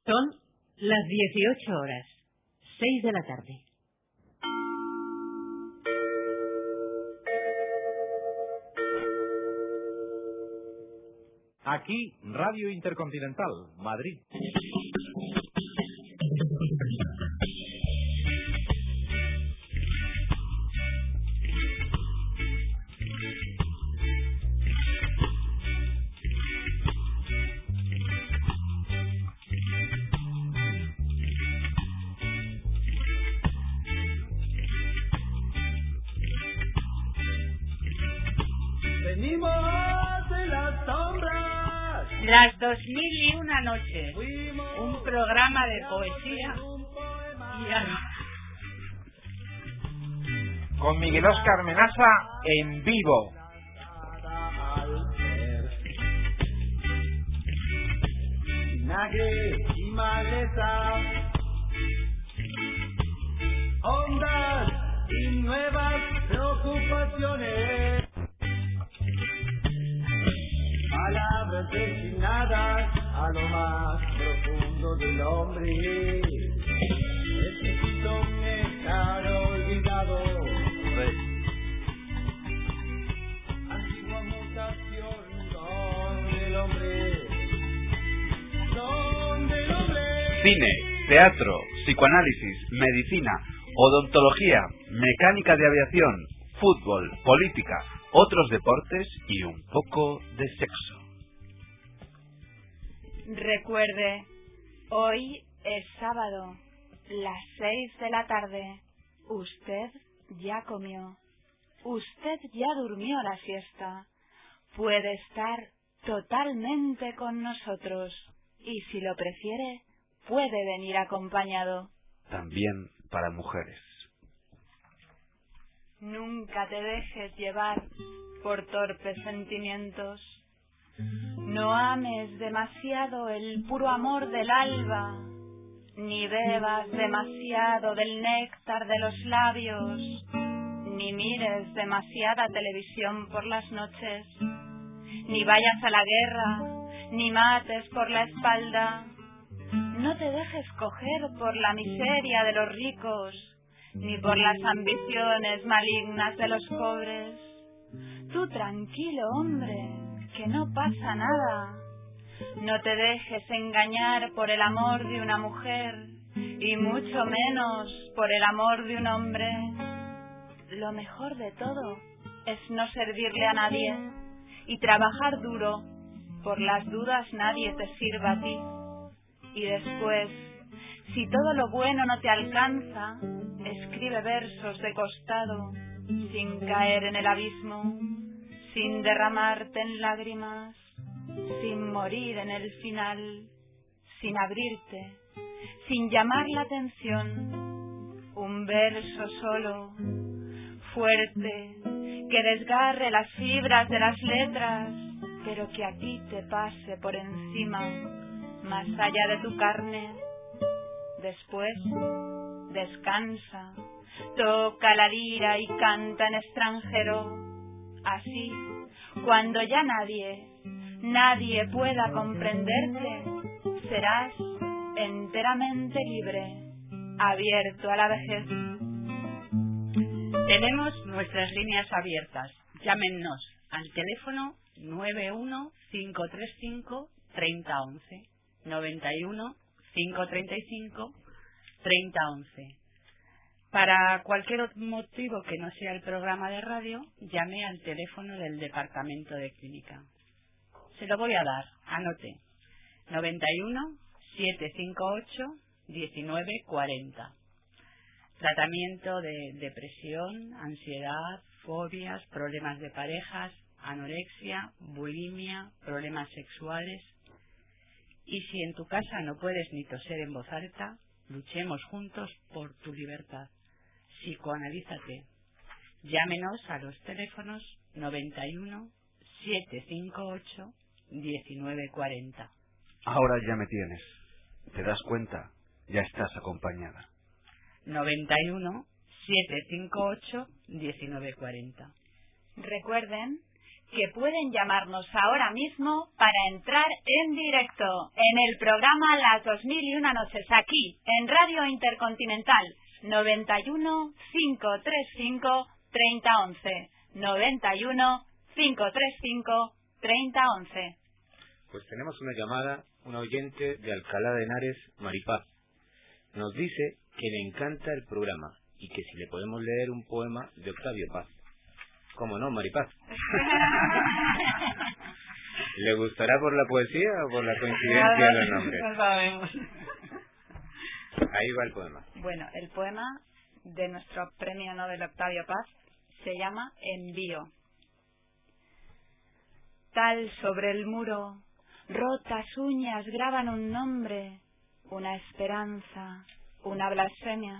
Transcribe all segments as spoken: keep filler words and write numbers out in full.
Son las dieciocho horas, seis de la tarde. Aquí, Radio Intercontinental, Madrid. Venimos de las sombras. Las dos mil y una noches. Un programa de poesía y algo. Con Miguel Óscar Menaza en vivo. Vinagre y maleza, ondas y nuevas preocupaciones, palabras destinadas a lo más profundo del hombre. Necesito un estar olvidado. Antigua mutación, donde el hombre, donde el hombre. Cine, teatro, psicoanálisis, medicina, odontología, mecánica de aviación, fútbol, política, otros deportes y un poco de sexo. Recuerde, hoy es sábado, las seis de la tarde. Usted ya comió. Usted ya durmió la siesta. Puede estar totalmente con nosotros. Y si lo prefiere, puede venir acompañado. También para mujeres. Nunca te dejes llevar por torpes sentimientos. No ames demasiado el puro amor del alba, ni bebas demasiado del néctar de los labios, ni mires demasiada televisión por las noches, ni vayas a la guerra, ni mates por la espalda. No te dejes coger por la miseria de los ricos, ni por las ambiciones malignas de los pobres. Tú tranquilo, hombre, que no pasa nada. No te dejes engañar por el amor de una mujer, y mucho menos por el amor de un hombre. Lo mejor de todo es no servirle a nadie y trabajar duro. Por las dudas nadie te sirva a ti. Y después, si todo lo bueno no te alcanza, escribe versos de costado, sin caer en el abismo, sin derramarte en lágrimas, sin morir en el final, sin abrirte, sin llamar la atención. Un verso solo, fuerte, que desgarre las fibras de las letras, pero que a ti te pase por encima, más allá de tu carne. Después, descansa, toca la lira y canta en extranjero. Así, cuando ya nadie, nadie pueda comprenderte, serás enteramente libre, abierto a la vejez. Tenemos nuestras líneas abiertas. Llámenos al teléfono nueve uno cinco tres cinco tres cero uno uno, noventa y uno cinco treinta y cinco treinta once. Para cualquier otro motivo que no sea el programa de radio, llame al teléfono del departamento de clínica. Se lo voy a dar, anote. noventa y uno siete cinco ocho diecinueve cuarenta. Tratamiento de depresión, ansiedad, fobias, problemas de parejas, anorexia, bulimia, problemas sexuales. Y si en tu casa no puedes ni toser en voz alta, luchemos juntos por tu libertad. Psicoanalízate. Llámenos a los teléfonos noventa y uno siete cinco ocho diecinueve cuarenta. Ahora ya me tienes. ¿Te das cuenta? Ya estás acompañada. noventa y uno siete cinco ocho diecinueve cuarenta. Recuerden que pueden llamarnos ahora mismo para entrar en directo en el programa Las dos mil y una noches, aquí en Radio Intercontinental, noventa y uno, quinientos treinta y cinco, treinta once, noventa y uno, quinientos treinta y cinco, treinta once. Pues tenemos una llamada, una oyente de Alcalá de Henares, Maripaz. Nos dice que le encanta el programa y que si le podemos leer un poema de Octavio Paz. ¿Cómo no, Maripaz? ¿Le gustará por la poesía o por la coincidencia de los nombres? No sabemos. Ahí va el poema. Bueno, el poema de nuestro premio Nobel Octavio Paz se llama Envío. Tal sobre el muro, rotas uñas graban un nombre, una esperanza, una blasfemia.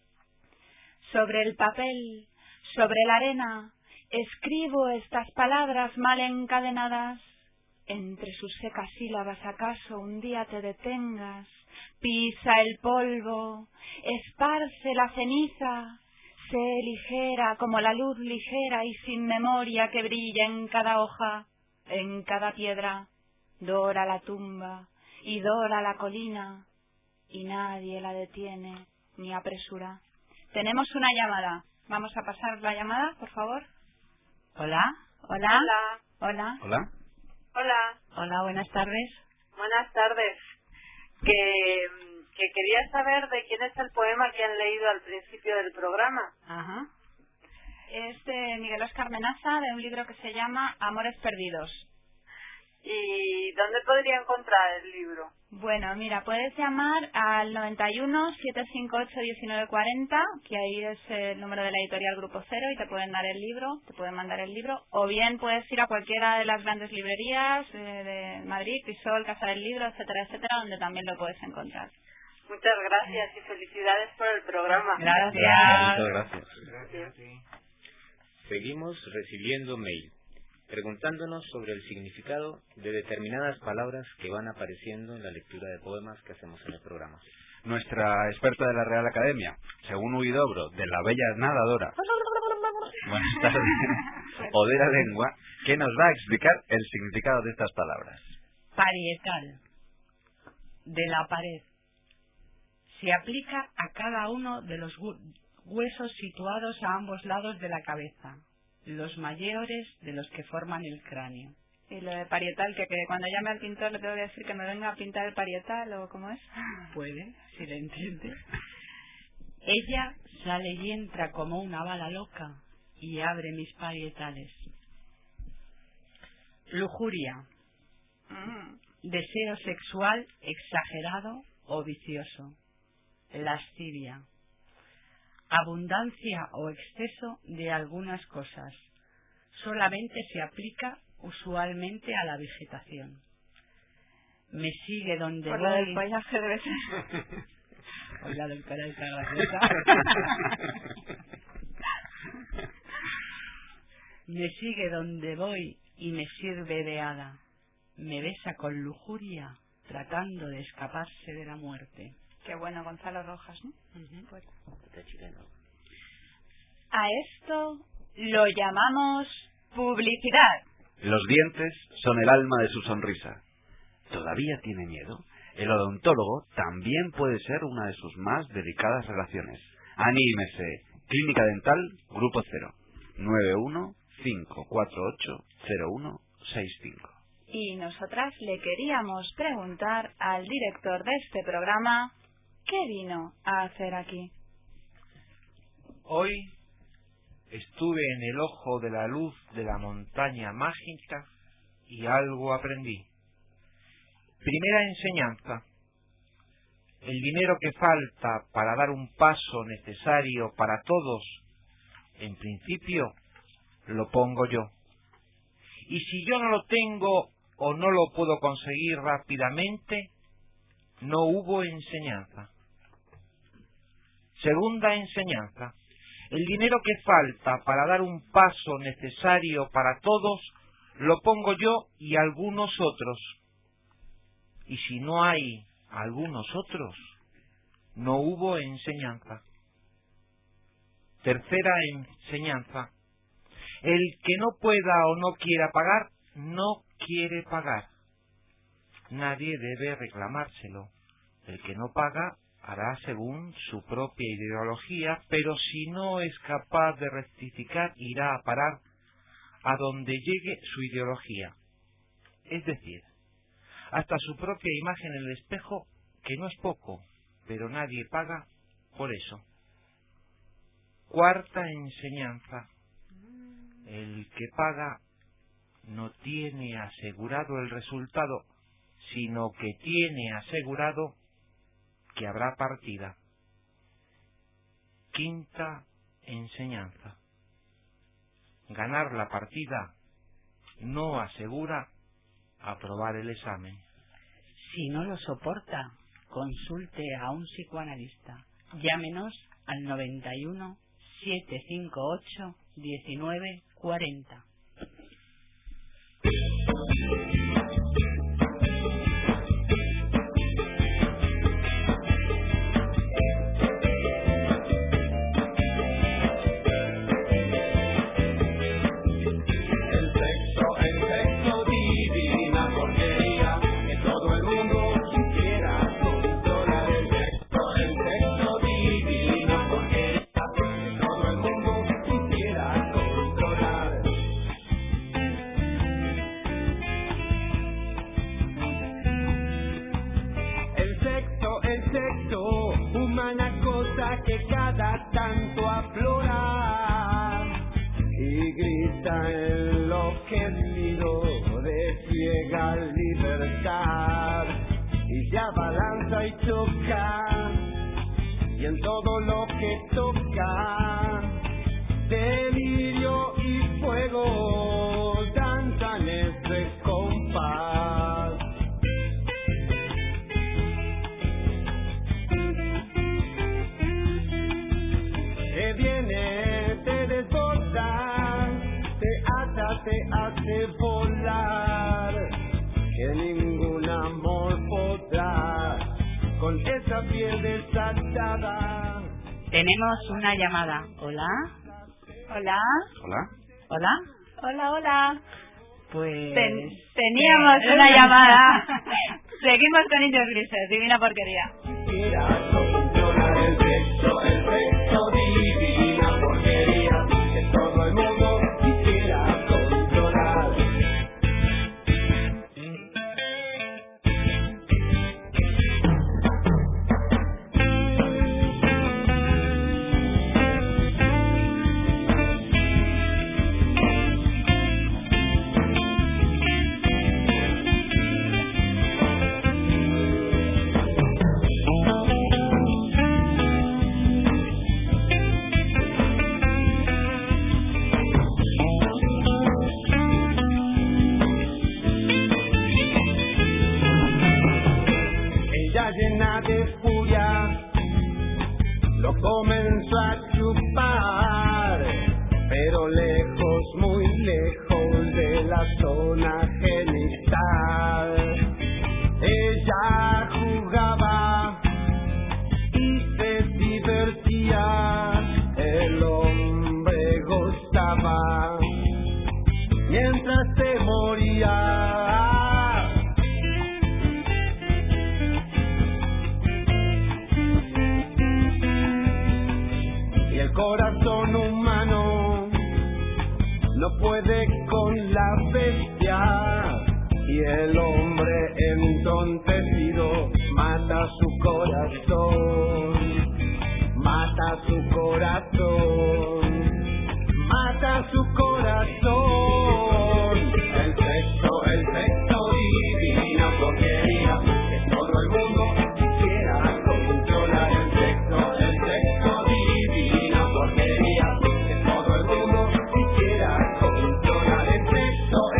Sobre el papel, sobre la arena, escribo estas palabras mal encadenadas. Entre sus secas sílabas acaso un día te detengas. Pisa el polvo, esparce la ceniza. Sé ligera como la luz ligera y sin memoria que brilla en cada hoja, en cada piedra. Dora la tumba y dora la colina y nadie la detiene ni apresura. Tenemos una llamada. Vamos a pasar la llamada, por favor. Hola. Hola. Hola. Hola. Hola. Hola. Hola, buenas tardes. Buenas tardes. Que, que quería saber de quién es el poema que han leído al principio del programa. Ajá. Es de Miguel Óscar Menaza, de un libro que se llama Amores Perdidos. ¿Y dónde podría encontrar el libro? Bueno, mira, puedes llamar al noventa y uno, setecientos cincuenta y ocho, diecinueve cuarenta, que ahí es el número de la editorial Grupo Cero, y te pueden dar el libro, te pueden mandar el libro, o bien puedes ir a cualquiera de las grandes librerías eh, de Madrid, Crisol, Casa del Libro, etcétera, etcétera, donde también lo puedes encontrar. Muchas gracias y felicidades por el programa. Gracias. Muchas gracias. Gracias. Seguimos recibiendo mail, preguntándonos sobre el significado de determinadas palabras que van apareciendo en la lectura de poemas que hacemos en el programa. Nuestra experta de la Real Academia, según Huidobro, de la Bella Nadadora, buenas tardes, Odera Lengua, que nos va a explicar el significado de estas palabras. Parietal, de la pared. Se aplica a cada uno de los huesos situados a ambos lados de la cabeza, los mayores de los que forman el cráneo. Y lo de parietal, que, que cuando llame al pintor le tengo que decir que me venga a pintar el parietal, ¿o cómo es? Puede, si le entiende. Ella sale y entra como una bala loca y abre mis parietales. Lujuria. Mm. Deseo sexual exagerado o vicioso. Lascivia. Abundancia o exceso de algunas cosas. Solamente se aplica usualmente a la vegetación. Me sigue donde Por voy. lo del follaje debe ser. Hola, doctora, está graciosa. Me sigue donde voy y me sirve de hada. Me besa con lujuria, tratando de escaparse de la muerte. Qué bueno, Gonzalo Rojas, ¿no? Uh-huh. Pues. A esto lo llamamos publicidad. Los dientes son el alma de su sonrisa. ¿Todavía tiene miedo? El odontólogo también puede ser una de sus más delicadas relaciones. Anímese. Clínica Dental, Grupo Cero. nueve uno cinco cuatro ocho cero uno seis cinco. Y nosotras le queríamos preguntar al director de este programa qué vino a hacer aquí. Hoy estuve en el ojo de la luz de la montaña mágica y algo aprendí. Primera enseñanza. El dinero que falta para dar un paso necesario para todos, en principio, lo pongo yo. Y si yo no lo tengo o no lo puedo conseguir rápidamente, no hubo enseñanza. Segunda enseñanza. El dinero que falta para dar un paso necesario para todos, lo pongo yo y algunos otros. Y si no hay algunos otros, no hubo enseñanza. Tercera enseñanza. El que no pueda o no quiera pagar, no quiere pagar. Nadie debe reclamárselo. El que no paga hará según su propia ideología, pero si no es capaz de rectificar, irá a parar a donde llegue su ideología. Es decir, hasta su propia imagen en el espejo, que no es poco, pero nadie paga por eso. Cuarta enseñanza. El que paga no tiene asegurado el resultado, sino que tiene asegurado que habrá partida. Quinta enseñanza. Ganar la partida no asegura aprobar el examen. Si no lo soporta, consulte a un psicoanalista. Llámenos al noventa y uno, setecientos cincuenta y ocho, diecinueve cuarenta. Que cada tanto aflora y grita enloquecido de ciega libertad, y ya balanza y choca, y en todo lo que toca delirio y fuego danzan ese compás. Que viene, te desborda, te ata, te hace volar, que ningún amor podrá con esa piel desatada. Tenemos una llamada. ¿Hola? Hola. Hola. ¿Hola? Hola, hola. Pues... Ten- teníamos eh, una llamada. Seguimos con Indios Grises, divina porquería. Quisiera controlar el sexo, el sexo divina porquería, que todo el mundo quisiera controlar. Llena de furia, lo comenzó a chupar, pero lejos, muy lejos de la zona genital. Ella jugaba y se divertía, el hombre gozaba mientras se moría. El corazón humano no puede con la bestia, y el hombre entontecido mata su corazón, mata su corazón, mata su corazón. El sexo, el sexo divina porquería, que todo el mundo quisiera controlar. El sexo, el sexo divina porquería, que todo el mundo quisiera controlar. El sexo,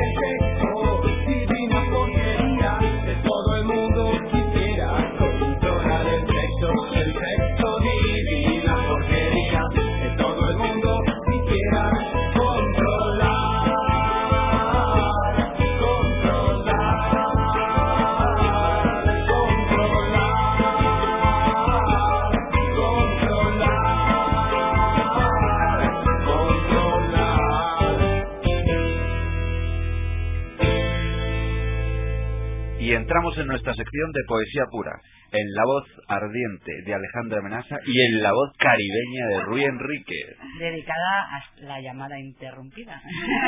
Y entramos en nuestra sección de poesía pura, en la voz ardiente de Alejandra Menaza y en la voz caribeña de Rui Enríquez. Dedicada a la llamada interrumpida.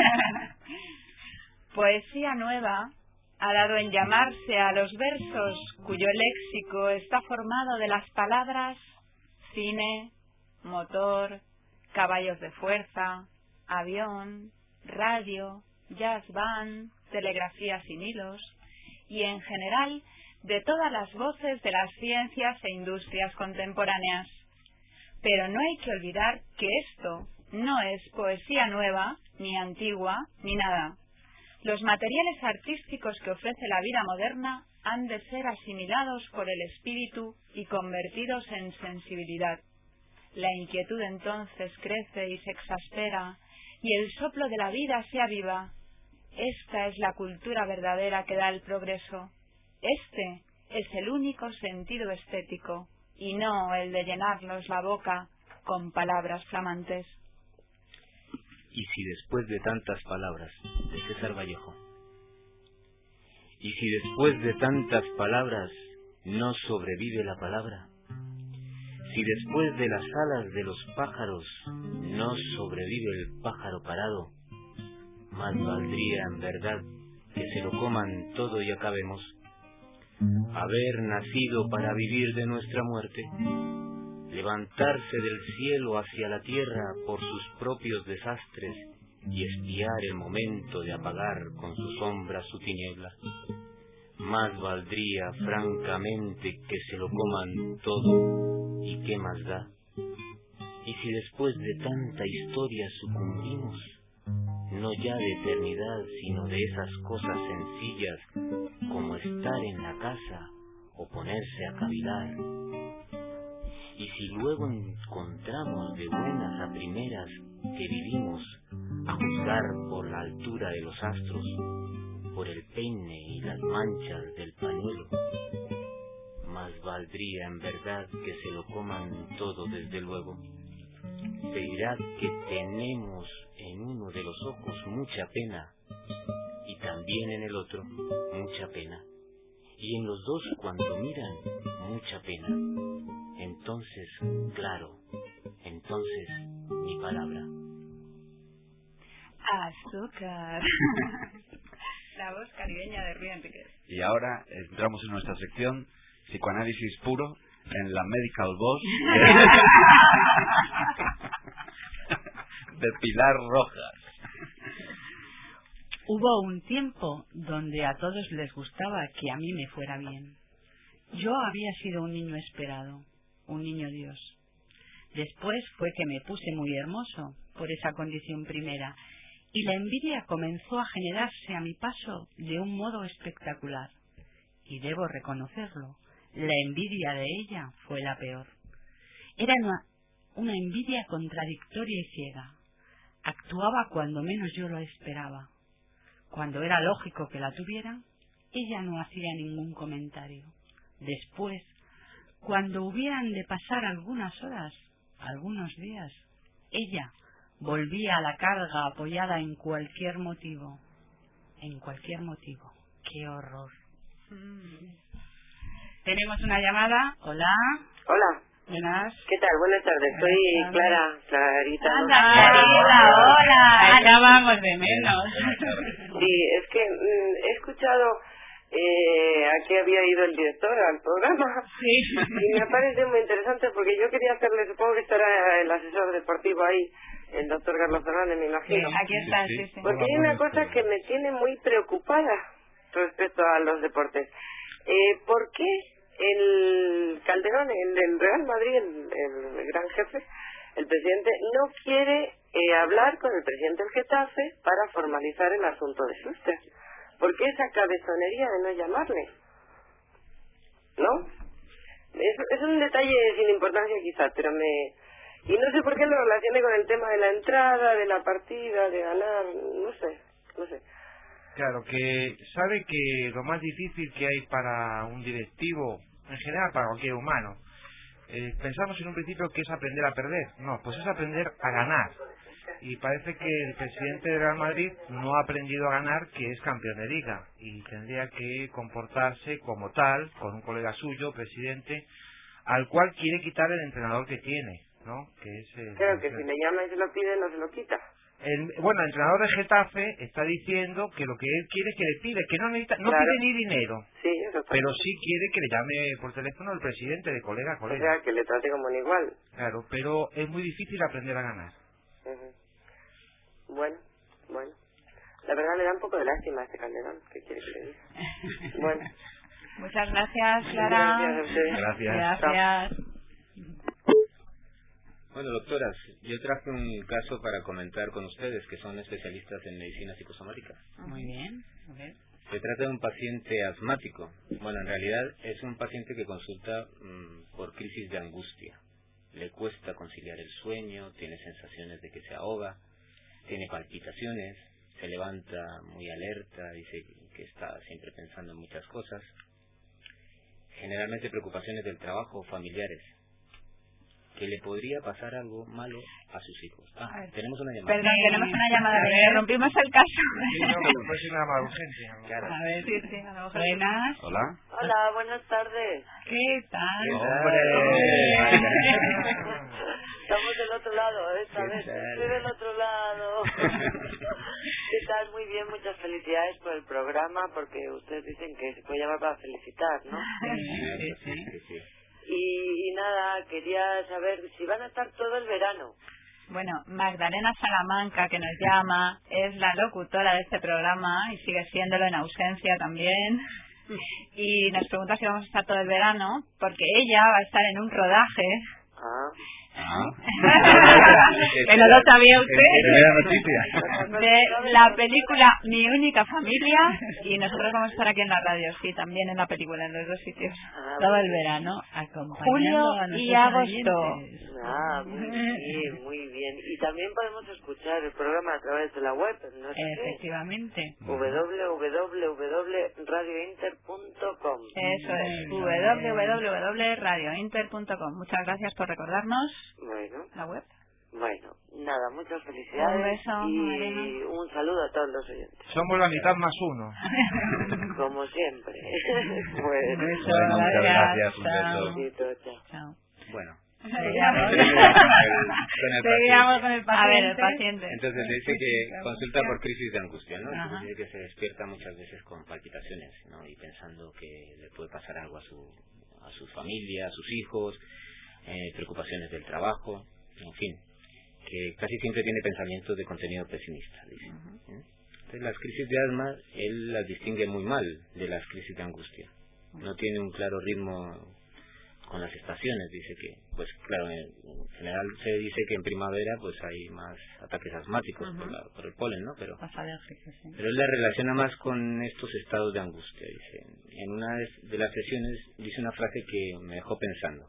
Poesía nueva ha dado en llamarse a los versos cuyo léxico está formado de las palabras cine, motor, caballos de fuerza, avión, radio, jazz band, telegrafía sin hilos y en general de todas las voces de las ciencias e industrias contemporáneas. Pero no hay que olvidar que esto no es poesía nueva, ni antigua, ni nada. Los materiales artísticos que ofrece la vida moderna han de ser asimilados por el espíritu y convertidos en sensibilidad. La inquietud entonces crece y se exaspera, y el soplo de la vida se aviva. Esta es la cultura verdadera que da el progreso. Este es el único sentido estético, y no el de llenarnos la boca con palabras flamantes. Y si después de tantas palabras, de César Vallejo, y si después de tantas palabras no sobrevive la palabra, si después de las alas de los pájaros no sobrevive el pájaro parado, más valdría en verdad que se lo coman todo y acabemos. Haber nacido para vivir de nuestra muerte, levantarse del cielo hacia la tierra por sus propios desastres y espiar el momento de apagar con su sombra su tiniebla. Más valdría francamente que se lo coman todo, y qué más da. Y si después de tanta historia sucumbimos, no ya de eternidad, sino de esas cosas sencillas como estar en la casa o ponerse a cavilar. Y si luego encontramos de buenas a primeras que vivimos, a juzgar por la altura de los astros, por el peine y las manchas del pañuelo, más valdría en verdad que se lo coman todo desde luego. Se dirá que tenemos en uno de los ojos mucha pena y también en el otro mucha pena, y en los dos cuando miran mucha pena. Entonces, claro, entonces mi palabra. Azúcar. La voz caribeña de Rui Enríquez. Y ahora entramos en nuestra sección psicoanálisis puro en la Medical Voz de, de Pilar Rojas. Hubo un tiempo donde a todos les gustaba que a mí me fuera bien. Yo había sido un niño esperado, un niño Dios. Después fue que me puse muy hermoso por esa condición primera, y la envidia comenzó a generarse a mi paso de un modo espectacular. Y debo reconocerlo, la envidia de ella fue la peor. Era una, una envidia contradictoria y ciega. Actuaba cuando menos yo lo esperaba. Cuando era lógico que la tuviera, ella no hacía ningún comentario. Después, cuando hubieran de pasar algunas horas, algunos días, ella volvía a la carga apoyada en cualquier motivo. En cualquier motivo. ¡Qué horror! Mm. Tenemos una llamada. Hola. Hola. Buenas. ¿Qué tal? Buenas tardes. Soy Buenas tardes. Clara, Clarita. ¿no? Anda, Clarita, hola. Acabamos de menos. Sí, es que mm, he escuchado eh, a qué había ido el director al programa. Sí. Y me parece muy interesante porque yo quería hacerle, supongo que estará el asesor deportivo ahí, el doctor Carlos Fernández, me imagino. Sí, aquí está, sí, sí. Porque hay una cosa que me tiene muy preocupada respecto a los deportes. Eh, ¿Por qué el Calderón, el del Real Madrid, el, el gran jefe, el presidente, no quiere eh, hablar con el presidente del Getafe para formalizar el asunto de Schuster? ¿Por qué esa cabezonería de no llamarle? ¿No? Es, es un detalle sin importancia quizás, pero me... Y no sé por qué lo relacione con el tema de la entrada, de la partida, de ganar, no sé, no sé. Claro, que sabe que lo más difícil que hay para un directivo, en general para cualquier humano, eh, pensamos en un principio que es aprender a perder. No, pues es aprender a ganar. y parece que el presidente del Real Madrid no ha aprendido a ganar, que es campeón de liga, y tendría que comportarse como tal, con un colega suyo, presidente, al cual quiere quitar el entrenador que tiene, ¿no? Que es el, Creo que el, si le llama y se lo pide, no se lo quita. el, bueno, el entrenador de Getafe está diciendo que lo que él quiere es que le pide, que no necesita, no Claro. pide ni dinero, Sí, eso está. pero sí quiere que le llame por teléfono el presidente, de colega a O colega. sea, que le trate como un igual. Claro, pero es muy difícil aprender a ganar. Ujú. Bueno, bueno. La verdad me da un poco de lástima a este Calderón. ¿Qué quiere que le diga? Bueno. Muchas gracias, Clara. Gracias a ustedes. Gracias. Gracias. Bueno, doctoras, yo traje un caso para comentar con ustedes, que son especialistas en medicina psicosomática. Muy bien, a ver. Se trata de un paciente asmático. Bueno, en realidad es un paciente que consulta mmm, por crisis de angustia. Le cuesta conciliar el sueño, tiene sensaciones de que se ahoga, tiene palpitaciones, se levanta muy alerta, dice que está siempre pensando en muchas cosas. Generalmente preocupaciones del trabajo o familiares. Que le podría pasar algo malo a sus hijos. Ah, tenemos una llamada. Perdón, tenemos una llamada, le rompimos el caso. Sí, no, pero puede ser una llamada urgente. ¿no? Claro. A ver, Sí, sí, a lo mejor. buenas. Hola. Hola, buenas tardes. ¿Qué tal? ¡Hombre! Estamos del otro lado, esta ¿Qué vez. tal? Estoy del otro lado. ¿Qué tal? Muy bien, muchas felicidades por el programa, porque ustedes dicen que se puede llamar para felicitar, ¿no? Sí, sí. Sí, sí. Y, y nada, quería saber si van a estar todo el verano. Bueno, Magdalena Salamanca, que nos llama, es la locutora de este programa y sigue siéndolo en ausencia también. Y nos pregunta si vamos a estar todo el verano, porque ella va a estar en un rodaje. Ah. Ah. Que no lo sabía usted. Primera noticia. De la película Mi única familia, y nosotros vamos a estar aquí en la radio, sí, también en la película, en los dos sitios. Ah, Todo muy el bien. verano acompañando Julio a y nuestros agosto. oyentes. Ah, muy bien, muy bien. Y también podemos escuchar el programa a través de la web, ¿no? Efectivamente. w w w punto radio inter punto com. Eso es, Muy w bien. w w punto radio inter punto com. Muchas gracias por recordarnos Bueno, la web. bueno, nada, muchas felicidades. Un beso, y Mariana. un saludo a todos los oyentes. Somos la mitad más uno. Como siempre. bueno, Beso, Bueno, muchas gracias, un chao. beso. besito, chao. Chao. Bueno. Seguimos. Con el Seguíamos paciente. con el A paciente. ver, el paciente. Entonces dice que consulta por crisis de angustia, ¿no? Ajá. Dice que se despierta muchas veces con palpitaciones, ¿no? Y pensando que le puede pasar algo a su a su familia, a sus hijos, eh, preocupaciones del trabajo, en fin, que casi siempre tiene pensamientos de contenido pesimista, dice. ¿Eh? Entonces las crisis de asma él las distingue muy mal de las crisis de angustia. No tiene un claro ritmo con las estaciones, dice que, pues claro, en general se dice que en primavera pues hay más ataques asmáticos Ujú. por, la, por el polen, ¿no? Pero, Más alérgicos, sí. pero él la relaciona más con estos estados de angustia, dice. En una de- de las sesiones dice una frase que me dejó pensando.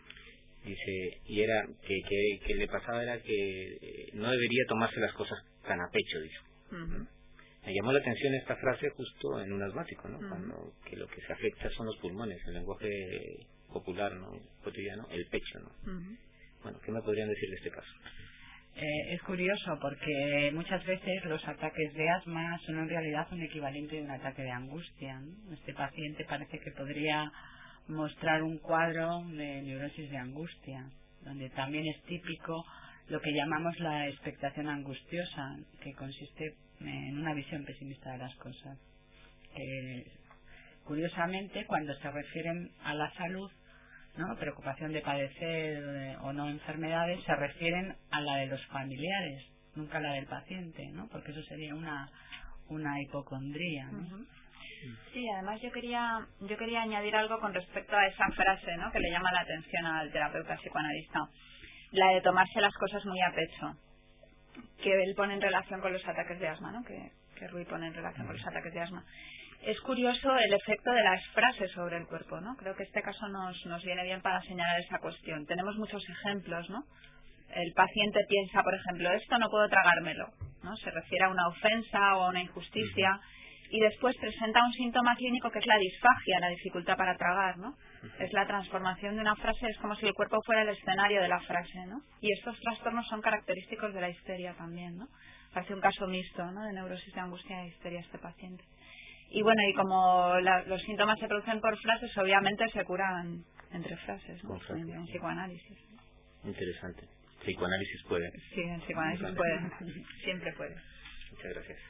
Dice, y era que, que, que le pasaba era que eh, no debería tomarse las cosas tan a pecho, dice. Ujú. Me llamó la atención esta frase justo en un asmático, ¿no? Ujú. Cuando que lo que se afecta son los pulmones, el lenguaje popular, ¿no? Cotidiano, el pecho, ¿no? Ujú. Bueno, ¿qué me podrían decir de este caso? Eh, es curioso porque muchas veces los ataques de asma son en realidad un equivalente de un ataque de angustia, ¿no? Este paciente parece que podría mostrar un cuadro de neurosis de angustia, donde también es típico lo que llamamos la expectación angustiosa, que consiste en una visión pesimista de las cosas. Que, curiosamente, cuando se refieren a la salud, ¿no? Preocupación de padecer eh, o no enfermedades, se refieren a la de los familiares, nunca a la del paciente, ¿no? Porque eso sería una una hipocondría, ¿no? Ujú. Sí, además yo quería yo quería añadir algo con respecto a esa frase, ¿no? Que le llama la atención al terapeuta psicoanalista, la de tomarse las cosas muy a pecho, que él pone en relación con los ataques de asma, ¿no? Que, que Rui pone en relación con los ataques de asma. Es curioso el efecto de las frases sobre el cuerpo, ¿no? Creo que este caso nos, nos viene bien para señalar esa cuestión. Tenemos muchos ejemplos, ¿no? El paciente piensa, por ejemplo, esto no puedo tragármelo, ¿no? Se refiere a una ofensa o a una injusticia y después presenta un síntoma clínico que es la disfagia, la dificultad para tragar, ¿no? Es la transformación de una frase, es como si el cuerpo fuera el escenario de la frase, ¿no? Y estos trastornos son característicos de la histeria también, ¿no? Parece un caso mixto, ¿no? De neurosis de angustia e histeria este paciente. Y bueno, y como la, los síntomas se producen por frases, obviamente se curan entre frases, ¿no? En, en psicoanálisis. Interesante. Psicoanálisis puede. Sí, en psicoanálisis puede. Siempre puede. Muchas gracias.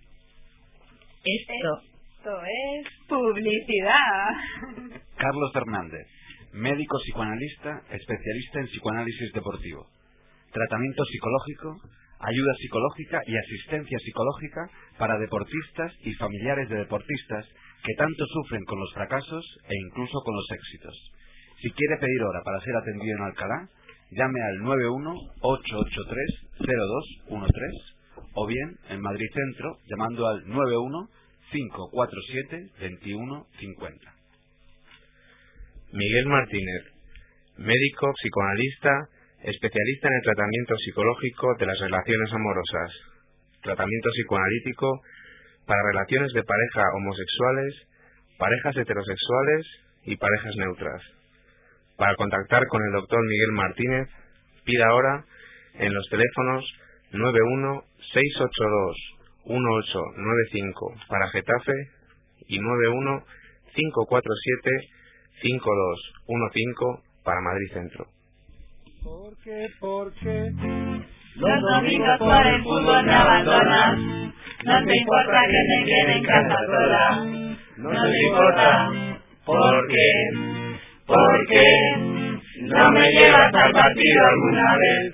Esto, Esto es publicidad. Carlos Fernández, médico psicoanalista, especialista en psicoanálisis deportivo, tratamiento psicológico, ayuda psicológica y asistencia psicológica para deportistas y familiares de deportistas que tanto sufren con los fracasos e incluso con los éxitos. Si quiere pedir hora para ser atendido en Alcalá, llame al nueve uno ocho ocho tres cero dos uno tres o bien en Madrid Centro llamando al nueve uno cinco cuatro siete veintiuno cincuenta. Miguel Martínez, médico, psicoanalista, especialista en el tratamiento psicológico de las relaciones amorosas, tratamiento psicoanalítico para relaciones de pareja homosexuales, parejas heterosexuales y parejas neutras. Para contactar con el doctor Miguel Martínez, pida ahora en los teléfonos nueve uno seis ocho dos uno ocho nueve cinco para Getafe y nueve uno cinco cuatro siete cinco dos uno cinco para Madrid Centro. ¿Por qué? ¿Por qué? Los domingos por el fútbol me abandonas. No te importa que me quede en casa sola. No te importa. ¿Por qué? ¿Por qué? No me llevas al partido alguna vez.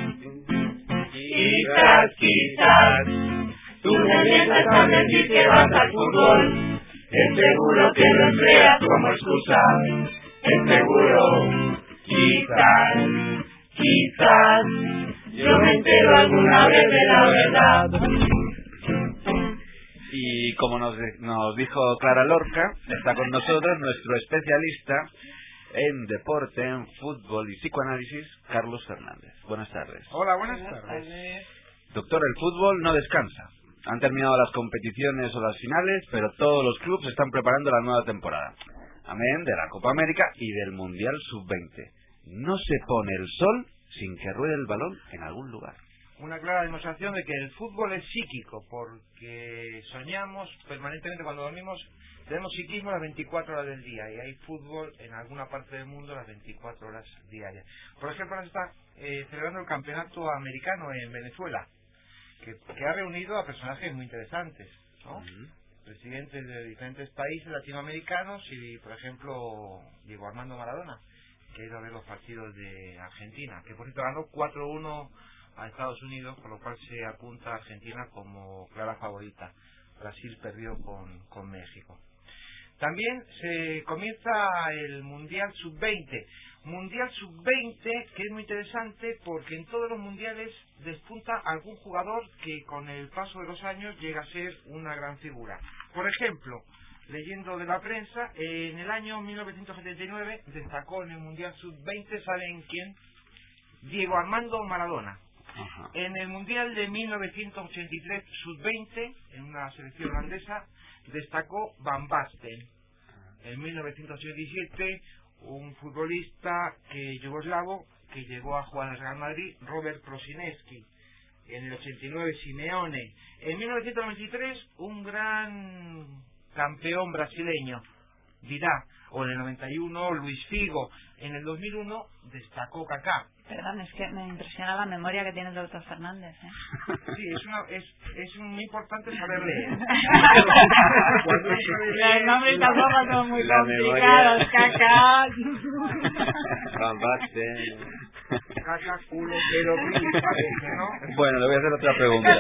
Quizás, quizás tú me vienes a decir que vas al fútbol. Es seguro que lo empleas como excusa. Es seguro. Quizás, quizás yo me entero alguna vez de la verdad. Y como nos, nos dijo Clara Lorca, está con nosotros nuestro especialista en deporte, en fútbol y psicoanálisis, Carlos Fernández. Buenas tardes. Hola, buenas tardes. Doctor, el fútbol no descansa. Han terminado las competiciones o las finales, pero todos los clubes están preparando la nueva temporada. Amén de la Copa América y del Mundial sub veinte. No se pone el sol sin que ruede el balón en algún lugar. Una clara demostración de que el fútbol es psíquico, porque soñamos permanentemente cuando dormimos, tenemos psiquismo las veinticuatro horas del día y hay fútbol en alguna parte del mundo las veinticuatro horas diarias. Por ejemplo, nos está eh, celebrando el campeonato americano en Venezuela, que, que ha reunido a personajes muy interesantes, ¿no? Uh-huh. Presidentes de diferentes países latinoamericanos y, por ejemplo, Diego Armando Maradona, que ha ido a ver los partidos de Argentina, que por cierto ganó cuatro uno a Estados Unidos, por lo cual se apunta a Argentina como clara favorita. Brasil perdió con, con México. También se comienza el Mundial sub veinte. Mundial sub veinte, que es muy interesante porque en todos los mundiales despunta algún jugador que con el paso de los años llega a ser una gran figura. Por ejemplo, leyendo de la prensa, en el año mil novecientos setenta y nueve destacó en el Mundial sub veinte, ¿saben quién? Diego Armando Maradona. Ajá. En el Mundial de mil novecientos ochenta y tres sub veinte, en una selección holandesa, destacó Van Basten. En mil novecientos ochenta y siete, un futbolista que yugoslavo que llegó a jugar al Real Madrid, Robert Prosinecki. En el ochenta y nueve, Simeone. En mil novecientos noventa y tres, un gran campeón brasileño, Didá. O en el noventa y uno, Luis Figo. En el dos mil uno destacó Kaká. Perdón, es que me impresiona la memoria que tiene el doctor Fernández, ¿eh? Sí, es, una, es, es muy importante saber leer. Los nombres tampoco son muy la complicados, Kaká. Van Basten. Caca, culo, pero parece, ¿no? Bueno, le voy a hacer otra pregunta.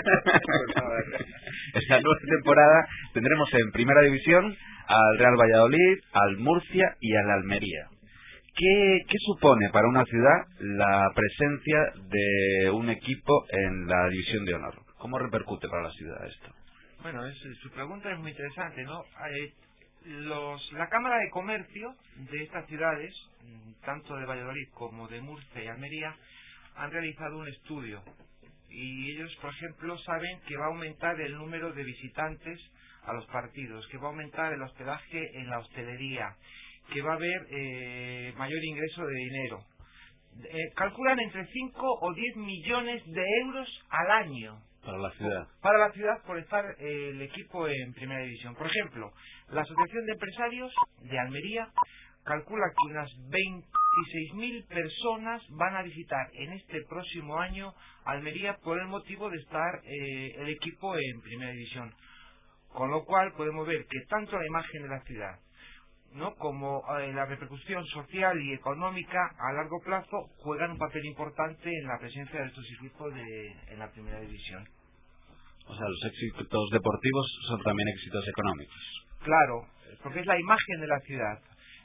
Esta nueva temporada tendremos en Primera División al Real Valladolid, al Murcia y al Almería. ¿Qué, ¿Qué supone para una ciudad la presencia de un equipo en la División de Honor? ¿Cómo repercute para la ciudad esto? Bueno, es, su pregunta es muy interesante, ¿no? Eh, los, la Cámara de Comercio de estas ciudades, tanto de Valladolid como de Murcia y Almería, han realizado un estudio y ellos, por ejemplo, saben que va a aumentar el número de visitantes a los partidos, que va a aumentar el hospedaje en la hostelería, que va a haber eh, mayor ingreso de dinero. Eh, calculan entre cinco o diez millones de euros al año para la ciudad para la ciudad por estar eh, el equipo en primera división. Por ejemplo, la Asociación de Empresarios de Almería calcula que unas veintiséis mil personas van a visitar en este próximo año Almería por el motivo de estar eh, el equipo en primera división, con lo cual podemos ver que tanto la imagen de la ciudad, ¿no?, como eh, la repercusión social y económica a largo plazo juegan un papel importante en la presencia de estos equipos de, en la primera división. O sea, los éxitos deportivos son también éxitos económicos. Claro, porque es la imagen de la ciudad.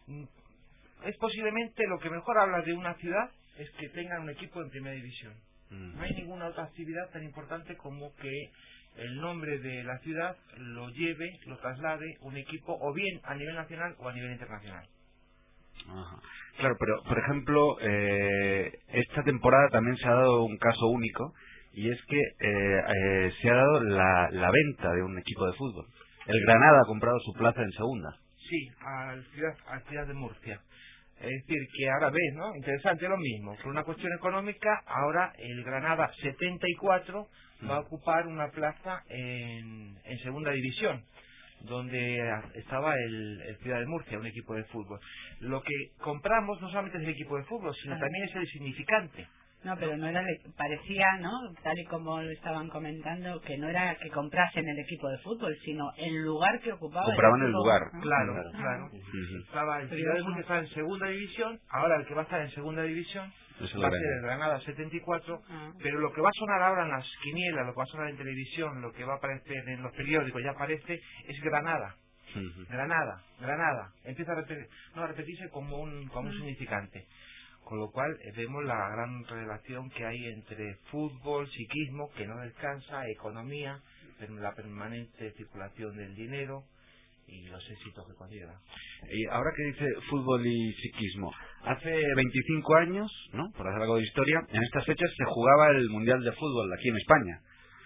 Es posiblemente lo que mejor habla de una ciudad es que tenga un equipo en primera división. Mm. No hay ninguna otra actividad tan importante como que el nombre de la ciudad lo lleve, lo traslade un equipo o bien a nivel nacional o a nivel internacional. Ajá. Claro, pero por ejemplo, eh, esta temporada también se ha dado un caso único, y es que eh, eh, se ha dado la, la venta de un equipo de fútbol. El Granada ha comprado su plaza en segunda. Sí, al Ciudad, al Ciudad de Murcia. Es decir, que ahora ves, ¿no? Interesante lo mismo. Por una cuestión económica, ahora el Granada setenta y cuatro mm. va a ocupar una plaza en, en segunda división, donde estaba el, el Ciudad de Murcia, un equipo de fútbol. Lo que compramos no solamente es el equipo de fútbol, sino ah. también es el significante. No, pero no era, parecía, ¿no?, tal y como lo estaban comentando, que no era que comprasen el equipo de fútbol, sino el lugar que ocupaba. Compraban el, el lugar. ¿no? Claro, claro. claro. Sí, sí. Estaba el Ciudad de Murcia estaba en segunda división, ahora el que va a estar en segunda división Eso va a ser el Granada setenta y cuatro, ah. pero lo que va a sonar ahora en las quinielas, lo que va a sonar en televisión, lo que va a aparecer en los periódicos, ya aparece, es Granada. Uh-huh. Granada, Granada. Empieza a, repetir, no, a repetirse como un, como uh-huh. un significante. Con lo cual eh, vemos la gran relación que hay entre fútbol, psiquismo, que no descansa, economía, la permanente circulación del dinero y los éxitos que conlleva. Y ahora que dice fútbol y psiquismo, hace veinticinco años, ¿no?, por hacer algo de historia, en estas fechas se jugaba el Mundial de Fútbol aquí en España,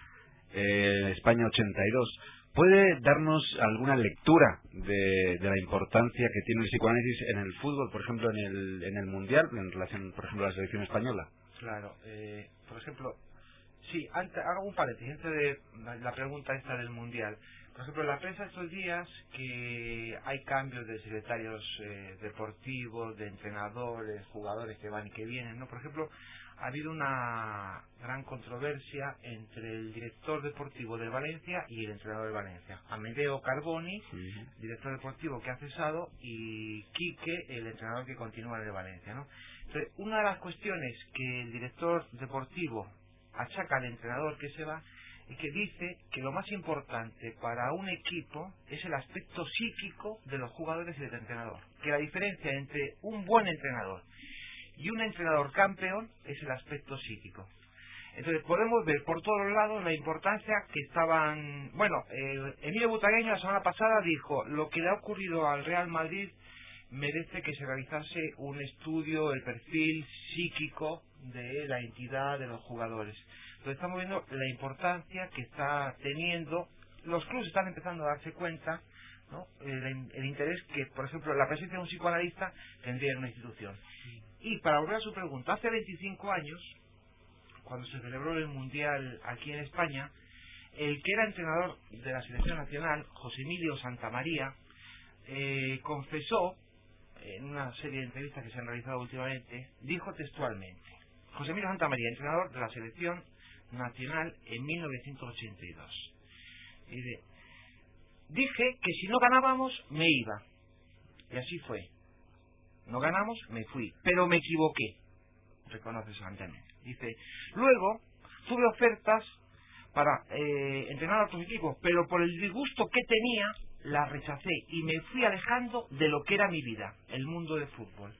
eh, España ochenta y dos. ¿Puede darnos alguna lectura de, de la importancia que tiene el psicoanálisis en el fútbol, por ejemplo, en el, en el Mundial, en relación, por ejemplo, a la selección española? Claro, eh, por ejemplo, sí, antes, hago un paréntesis antes de la, la pregunta esta del Mundial. Por ejemplo, en la prensa estos días que hay cambios de secretarios eh, deportivos, de entrenadores, jugadores que van y que vienen, ¿no? Por ejemplo, ha habido una gran controversia entre el director deportivo del Valencia y el entrenador del Valencia. Amedeo Carboni, sí. director deportivo que ha cesado, y Quique, el entrenador que continúa en el Valencia, ¿no? Entonces, una de las cuestiones que el director deportivo achaca al entrenador que se va es que dice que lo más importante para un equipo es el aspecto psíquico de los jugadores y del entrenador. Que la diferencia entre un buen entrenador y un entrenador campeón es el aspecto psíquico. Entonces podemos ver por todos lados la importancia que estaban... Bueno, eh, Emilio Butagueño la semana pasada dijo: lo que le ha ocurrido al Real Madrid merece que se realizase un estudio, el perfil psíquico de la entidad de los jugadores. Entonces estamos viendo la importancia que está teniendo, los clubes están empezando a darse cuenta, ¿no?, el, el interés que, por ejemplo, la presencia de un psicoanalista tendría en una institución. Y para volver a su pregunta, hace veinticinco años, cuando se celebró el Mundial aquí en España, el que era entrenador de la selección nacional, José Emilio Santamaría, eh, confesó, en una serie de entrevistas que se han realizado últimamente, dijo textualmente: José Emilio Santamaría, entrenador de la selección nacional en mil novecientos ochenta y dos. Y de, dije que si no ganábamos, me iba. Y así fue. No ganamos, me fui, pero me equivoqué, reconoce solemnemente. Dice, luego tuve ofertas para eh, entrenar a otros equipos, pero por el disgusto que tenía, las rechacé y me fui alejando de lo que era mi vida, el mundo del fútbol.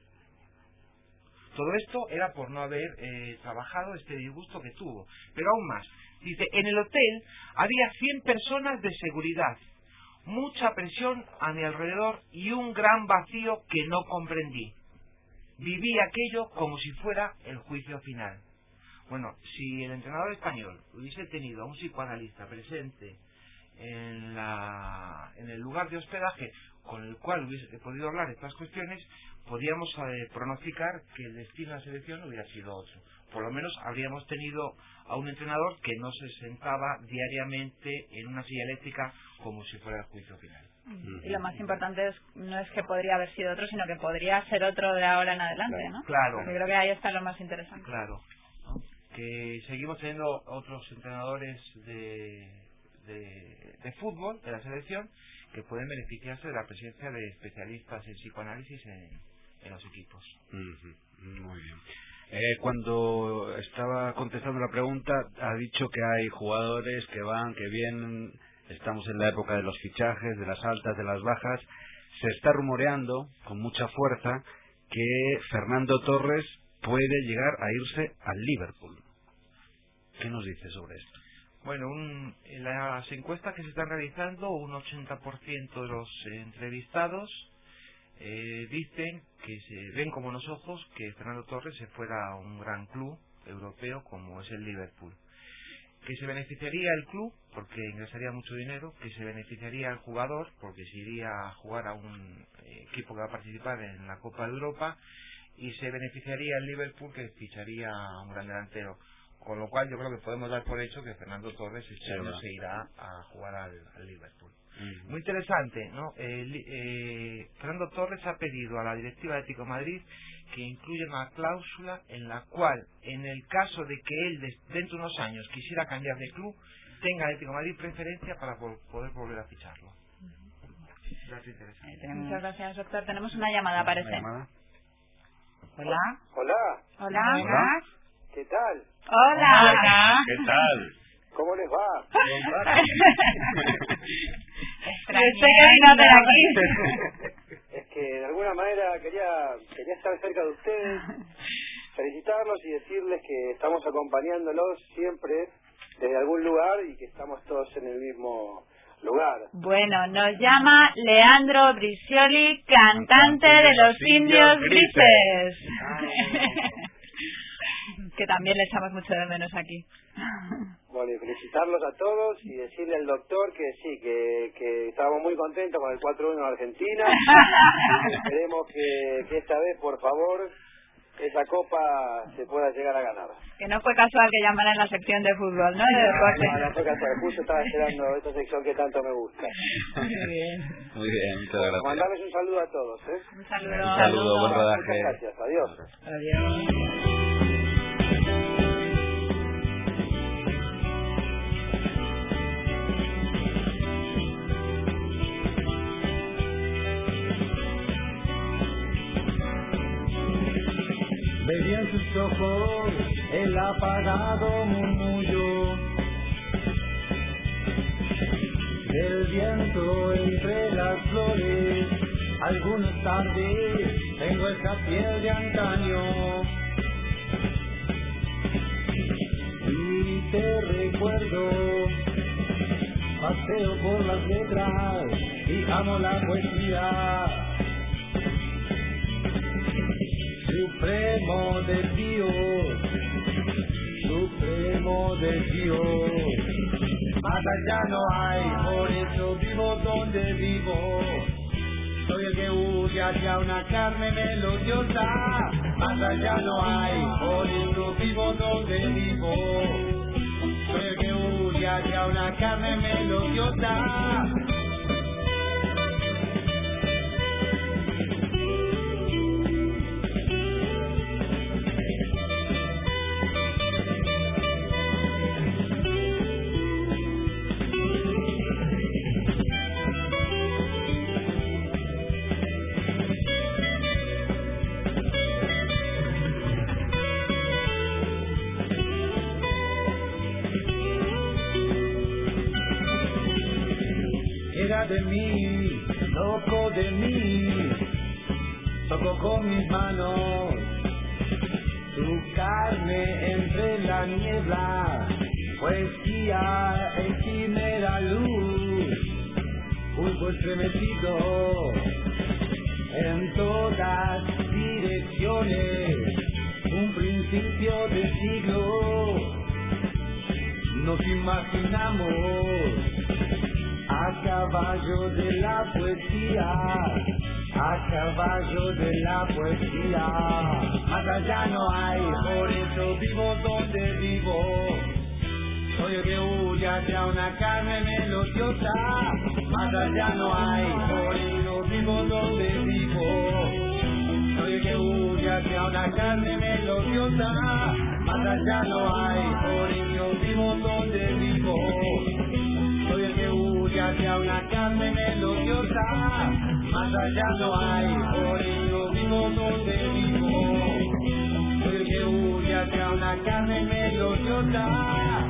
Todo esto era por no haber eh, trabajado este disgusto que tuvo. Pero aún más, dice, en el hotel había cien personas de seguridad, mucha presión a mi alrededor y un gran vacío que no comprendí. Viví aquello como si fuera el juicio final. Bueno, si el entrenador español hubiese tenido a un psicoanalista presente en, la, en el lugar de hospedaje con el cual hubiese podido hablar de estas cuestiones, podríamos eh, pronosticar que el destino de la selección hubiera sido otro. Por lo menos habríamos tenido a un entrenador que no se sentaba diariamente en una silla eléctrica como si fuera el juicio final. Y lo más importante es no es que podría haber sido otro, sino que podría ser otro de ahora en adelante, ¿no? Claro. Porque creo que ahí está lo más interesante. Claro. ¿No? Que seguimos teniendo otros entrenadores de, de, de fútbol, de la selección, que pueden beneficiarse de la presencia de especialistas en psicoanálisis en, en los equipos. Uh-huh. Muy bien. Eh, cuando estaba contestando la pregunta, ha dicho que hay jugadores que van, que vienen. Estamos en la época de los fichajes, de las altas, de las bajas. Se está rumoreando con mucha fuerza que Fernando Torres puede llegar a irse al Liverpool. ¿Qué nos dice sobre esto? Bueno, un, en las encuestas que se están realizando, un ochenta por ciento de los eh, entrevistados eh, dicen que se ven como los ojos que Fernando Torres se fuera a un gran club europeo como es el Liverpool. Que se beneficiaría el club porque ingresaría mucho dinero, que se beneficiaría el jugador porque se iría a jugar a un equipo que va a participar en la Copa de Europa, y se beneficiaría el Liverpool que ficharía a un gran delantero. Con lo cual yo creo que podemos dar por hecho que Fernando Torres este año se irá a jugar al, al Liverpool. Uh-huh. Muy interesante, ¿no? Eh, eh, Fernando Torres ha pedido a la directiva de Atlético de Madrid que incluya una cláusula en la cual, en el caso de que él dentro de unos años quisiera cambiar de club, tenga Atlético de Madrid preferencia para poder volver a ficharlo. Uh-huh. Gracias, interesante. Eh, Muchas gracias, doctor. Tenemos una llamada, parece. Llamada. Hola. Hola. Hola. Hola. ¿Qué tal? Hola. Hola. ¿Qué tal? ¿Cómo les va? Estoy caminando aquí. Es que de alguna manera quería quería estar cerca de ustedes, felicitarlos y decirles que estamos acompañándolos siempre desde algún lugar y que estamos todos en el mismo lugar. Bueno, nos llama Leandro Bricioli, cantante de Los Indios Grises. Que también le echamos mucho de menos aquí. Bueno, y felicitarlos a todos y decirle al doctor que sí, que, que estábamos muy contentos con el cuatro uno en Argentina. Esperemos que, que esta vez, por favor, esa copa se pueda llegar a ganar. Que no fue casual que llamara en la sección de fútbol, ¿no? De deporte. No, no fue casual. Justo estaba esperando esta sección que tanto me gusta. Muy bien. Muy bien, muchas gracias. Mandarles un saludo a todos, ¿eh? Un saludo. Un saludo, buen rodaje. Muchas gracias. Adiós. Adiós. Veía en sus ojos el apagado murmullo del viento entre las flores. Algunas tardes tengo esa piel de antaño y te recuerdo. Paseo por las letras y amo la poesía. Supremo de Dios, supremo de Dios. Más allá no hay, por eso vivo donde vivo. Soy el que huye hacia una carne melodiosa. Más allá no hay, por eso vivo donde vivo. Soy el que huye hacia una carne melodiosa. De mí, loco de mí, toco con mis manos tu carne entre la niebla, poesía, efímera luz, pulpo estremecido en todas direcciones, un principio de siglo. nos imaginamos a caballo de la poesía, a caballo de la poesía. Más allá no hay, por eso vivo donde vivo. Soy el que huye hacia una carne melodiosa. Más allá no hay, por eso vivo donde vivo. Soy el que huye hacia una carne melodiosa. Más allá no hay, por eso vivo donde vivo. Soy el que huye hacia una carne melodiosa. Más allá no hay, por eso vivo donde vivo. Soy el que huye hacia una carne melodiosa.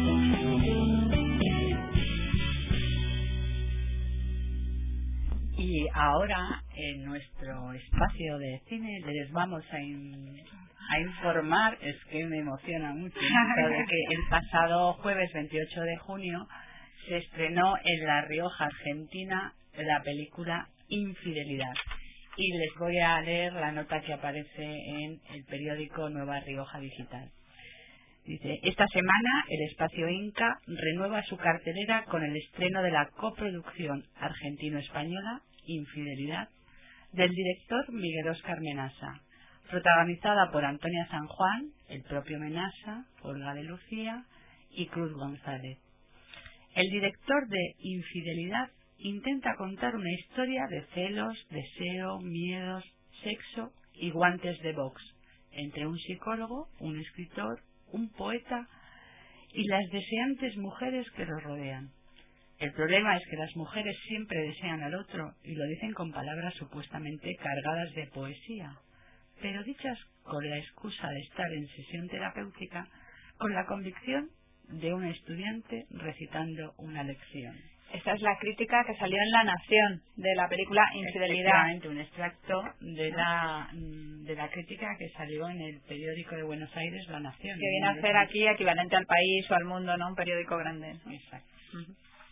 Y ahora, en nuestro espacio de cine, les vamos a, in, a informar, es que me emociona mucho, de que el pasado jueves veintiocho de junio se estrenó en La Rioja, Argentina, la película Infidelidad. Y les voy a leer la nota que aparece en el periódico Nueva Rioja Digital. Dice, esta semana el Espacio Inca renueva su cartelera con el estreno de la coproducción argentino-española Infidelidad, del director Miguel Óscar Menasa, protagonizada por Antonia San Juan, el propio Menasa, Olga de Lucía y Cruz González. El director de Infidelidad intenta contar una historia de celos, deseo, miedos, sexo y guantes de box entre un psicólogo, un escritor, un poeta y las deseantes mujeres que lo rodean. El problema es que las mujeres siempre desean al otro y lo dicen con palabras supuestamente cargadas de poesía, pero dichas con la excusa de estar en sesión terapéutica, con la convicción de un estudiante recitando una lección. Esa es la crítica que salió en La Nación de la película Infidelidad. Efectivamente, un extracto de la de la crítica que salió en el periódico de Buenos Aires, La Nación. Que viene a ser aquí equivalente al País o al Mundo, ¿no? Un periódico grande. Exacto. Uh-huh.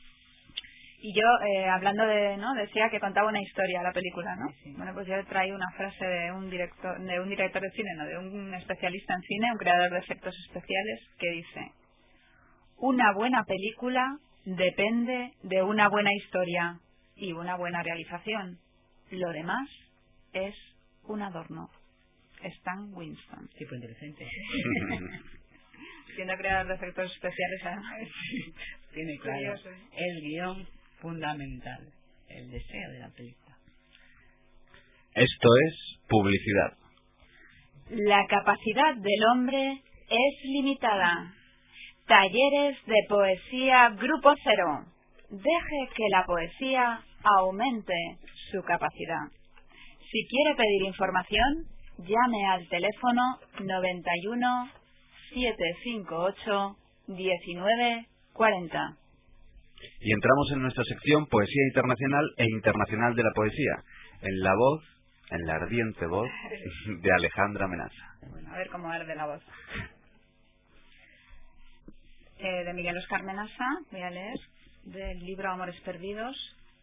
Y yo, eh, hablando de, ¿no? Decía que contaba una historia la película, ¿no? Sí, sí. Bueno, pues yo traía una frase de un director, de un director de cine, no, de un especialista en cine, un creador de efectos especiales, que dice: una buena película depende de una buena historia y una buena realización. Lo demás es un adorno. Stan Winston. Tipo inteligente. Siendo creador de efectos especiales, además. Tiene claro el guión fundamental, el deseo de la película. Esto es publicidad. La capacidad del hombre es limitada. Talleres de poesía Grupo Cero. Deje que la poesía aumente su capacidad. Si quiere pedir información, llame al teléfono noventa y uno, setecientos cincuenta y ocho, diecinueve cuarenta. Y entramos en nuestra sección Poesía Internacional e Internacional de la Poesía, en la voz, en la ardiente voz de Alejandra Menasa. Bueno, a ver cómo arde la voz. Eh, de Miguel Óscar Menasa, voy a leer, del libro Amores Perdidos,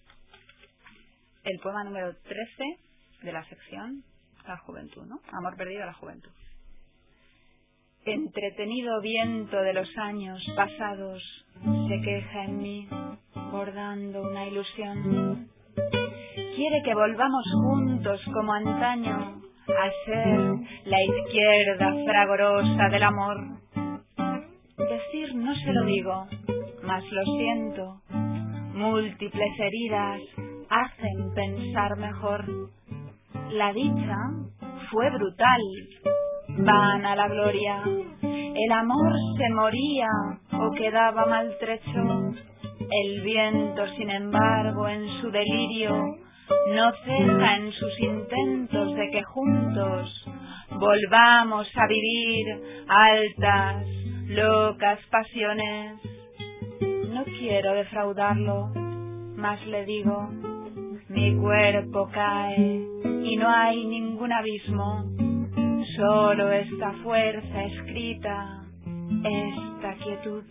el poema número trece de la sección La Juventud, ¿no? Amor perdido a la juventud. Entretenido viento de los años pasados se queja en mí, bordando una ilusión. Quiere que volvamos juntos como antaño a ser la izquierda fragorosa del amor. Decir no se lo digo, mas lo siento. Múltiples heridas hacen pensar mejor. La dicha fue brutal, vana la gloria. El amor se moría o quedaba maltrecho. El viento, sin embargo, en su delirio, no ceja en sus intentos de que juntos volvamos a vivir altas, locas pasiones. No quiero defraudarlo, mas le digo, mi cuerpo cae y no hay ningún abismo, solo esta fuerza escrita, esta quietud.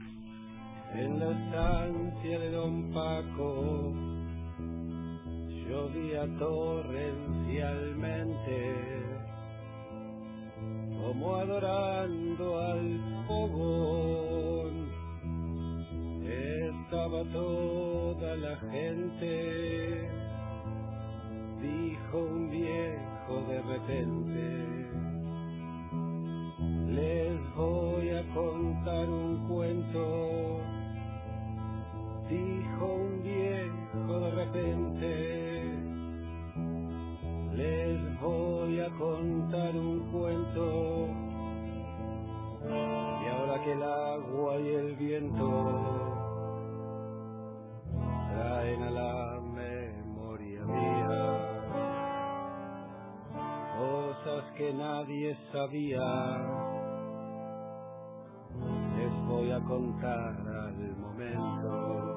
En la estancia de Don Paco, llovía torrencialmente, como adorando al fogón. Estaba toda la gente, dijo un viejo de repente. Les voy a contar un cuento, dijo un viejo de repente. Les voy a contar un cuento, y ahora que el agua y el viento traen a la memoria mía cosas que nadie sabía, les voy a contar al momento.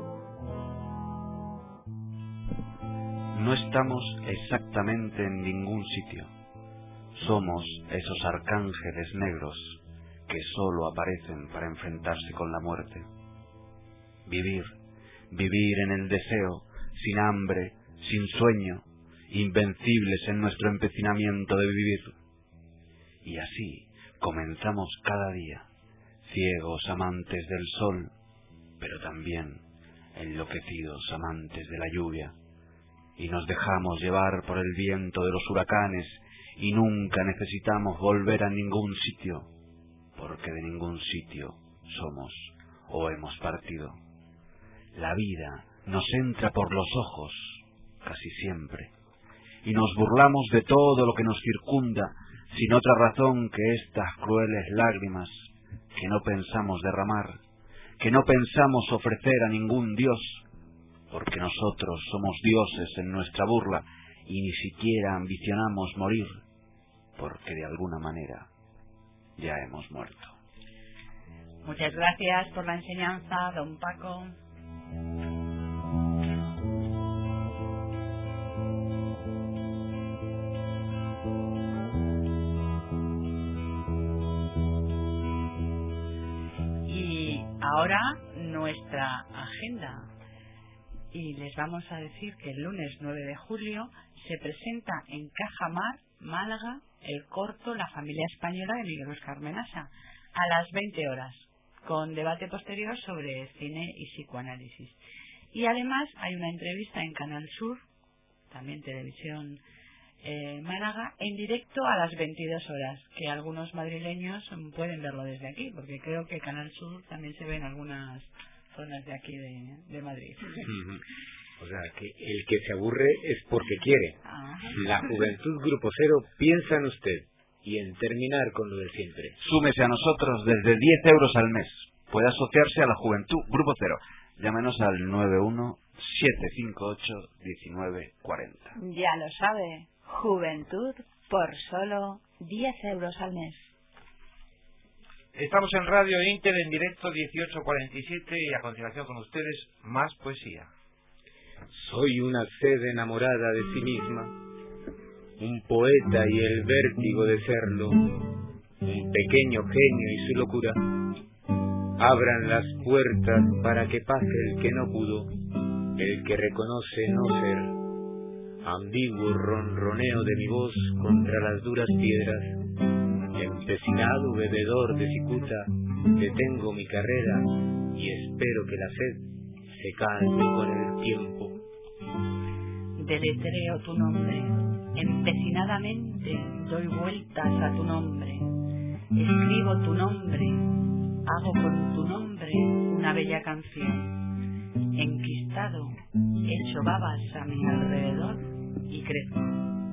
No estamos exactamente en ningún sitio. Somos esos arcángeles negros que solo aparecen para enfrentarse con la muerte. Vivir, vivir en el deseo, sin hambre, sin sueño, invencibles en nuestro empecinamiento de vivir. Y así comenzamos cada día, ciegos amantes del sol, pero también enloquecidos amantes de la lluvia. Y nos dejamos llevar por el viento de los huracanes y nunca necesitamos volver a ningún sitio, porque de ningún sitio somos o hemos partido. La vida nos entra por los ojos, casi siempre, y nos burlamos de todo lo que nos circunda, sin otra razón que estas crueles lágrimas que no pensamos derramar, que no pensamos ofrecer a ningún dios, porque nosotros somos dioses en nuestra burla y ni siquiera ambicionamos morir, porque de alguna manera ya hemos muerto. Muchas gracias por la enseñanza, don Paco. Y ahora nuestra agenda. Y les vamos a decir que el lunes nueve de julio se presenta en Cajamar, Málaga, el corto La familia española de Miguel Oscar Menasa, a las veinte horas, con debate posterior sobre cine y psicoanálisis. Y además hay una entrevista en Canal Sur, también televisión eh, Málaga, en directo a las veintidós horas, que algunos madrileños pueden verlo desde aquí, porque creo que Canal Sur también se ve en algunas zonas de aquí de, de Madrid. O sea, que el que se aburre es porque quiere. Ah. La Juventud Grupo Cero piensa en usted y en terminar con lo de siempre. Súmese a nosotros desde diez euros al mes. Puede asociarse a la Juventud Grupo Cero. Llámenos al nueve uno siete cinco ocho uno nueve cuatro cero. Ya lo sabe, Juventud por solo diez euros al mes. Estamos en Radio Inter en directo dieciocho cuarenta y siete y a continuación con ustedes más poesía. Soy una sed enamorada de sí misma, un poeta y el vértigo de serlo, un pequeño genio y su locura. Abran las puertas para que pase el que no pudo, el que reconoce no ser. Ambiguo ronroneo de mi voz contra las duras piedras. Empecinado bebedor de cicuta, detengo mi carrera y espero que la sed se calme con el tiempo. Deletreo tu nombre, empecinadamente doy vueltas a tu nombre, escribo tu nombre, hago con tu nombre una bella canción. Enquistado, echo babas a mi alrededor y crezco.